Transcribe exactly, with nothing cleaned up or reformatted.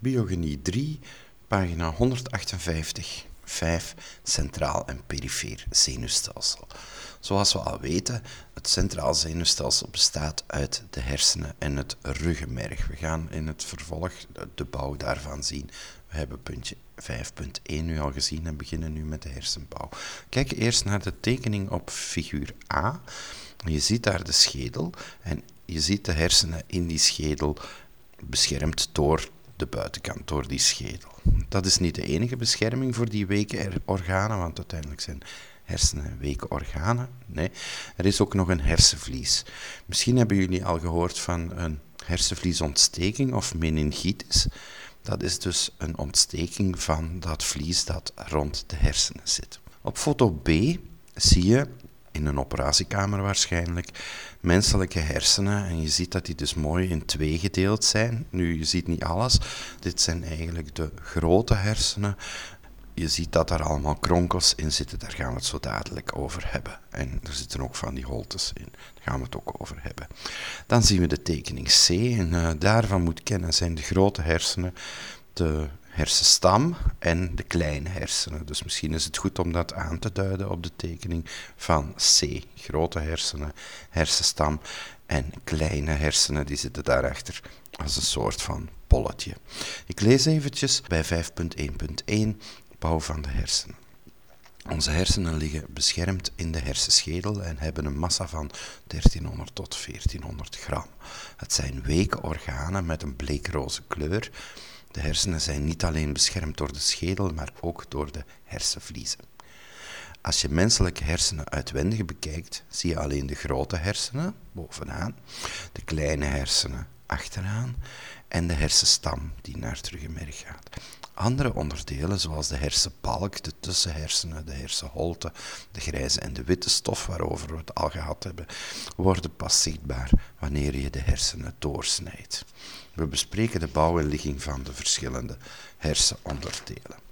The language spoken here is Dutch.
Biogenie drie, pagina honderdachtenvijftig, vijf, centraal en perifeer zenuwstelsel. Zoals we al weten, het centraal zenuwstelsel bestaat uit de hersenen en het ruggenmerg. We gaan in het vervolg de bouw daarvan zien. We hebben puntje vijf punt één nu al gezien en beginnen nu met de hersenbouw. Kijk eerst naar de tekening op figuur A. Je ziet daar de schedel en je ziet de hersenen in die schedel beschermd door de buitenkant, door die schedel. Dat is niet de enige bescherming voor die weke organen, want uiteindelijk zijn hersenen weke organen. Nee, er is ook nog een hersenvlies. Misschien hebben jullie al gehoord van een hersenvliesontsteking of meningitis. Dat is dus een ontsteking van dat vlies dat rond de hersenen zit. Op foto B zie je, in een operatiekamer waarschijnlijk, menselijke hersenen. En je ziet dat die dus mooi in twee gedeeld zijn. Nu, je ziet niet alles. Dit zijn eigenlijk de grote hersenen. Je ziet dat daar allemaal kronkels in zitten. Daar gaan we het zo dadelijk over hebben. En er zitten ook van die holtes in. Daar gaan we het ook over hebben. Dan zien we de tekening C. En uh, daarvan moet kennen zijn de grote hersenen, de hersenstam en de kleine hersenen. Dus misschien is het goed om dat aan te duiden op de tekening van C. Grote hersenen, hersenstam en kleine hersenen, die zitten daarachter als een soort van polletje. Ik lees eventjes bij vijf punt één punt één, bouw van de hersenen. Onze hersenen liggen beschermd in de hersenschedel en hebben een massa van dertienhonderd tot veertienhonderd gram. Het zijn weke organen met een bleekroze kleur. De hersenen zijn niet alleen beschermd door de schedel, maar ook door de hersenvliezen. Als je menselijke hersenen uitwendig bekijkt, zie je alleen de grote hersenen bovenaan, de kleine hersenen achteraan en de hersenstam die naar het ruggenmerg gaat. Andere onderdelen, zoals de hersenbalk, de tussenhersenen, de hersenholte, de grijze en de witte stof waarover we het al gehad hebben, worden pas zichtbaar wanneer je de hersenen doorsnijdt. We bespreken de bouw en ligging van de verschillende hersenonderdelen.